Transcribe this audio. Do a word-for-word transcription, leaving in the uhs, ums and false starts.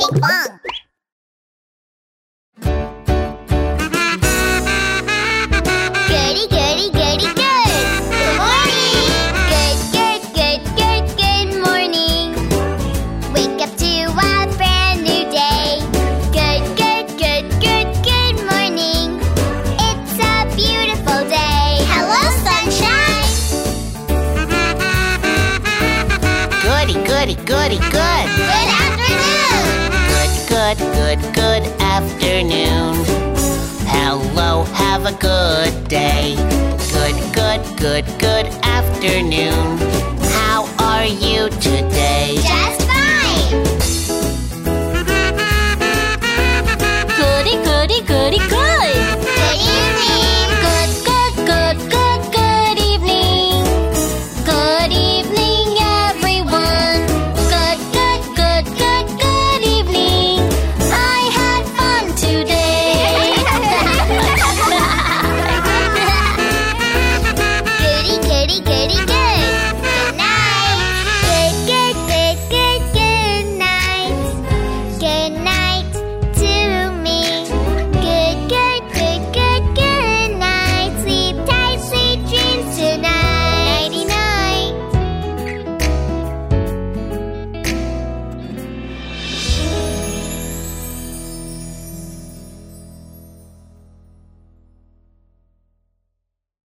Ping pong. Goody, goody, goody, good. Good morning. Good, good, good, good, good morning. Wake up to a brand new day. Good, good, good, good, good morning. It's a beautiful day. Hello, sunshine. Goody, goody, goody, good. Good afternoon. Good, good, good, good afternoon. Hello, have a good day. Good, good, good, good afternoon. How are you today? Just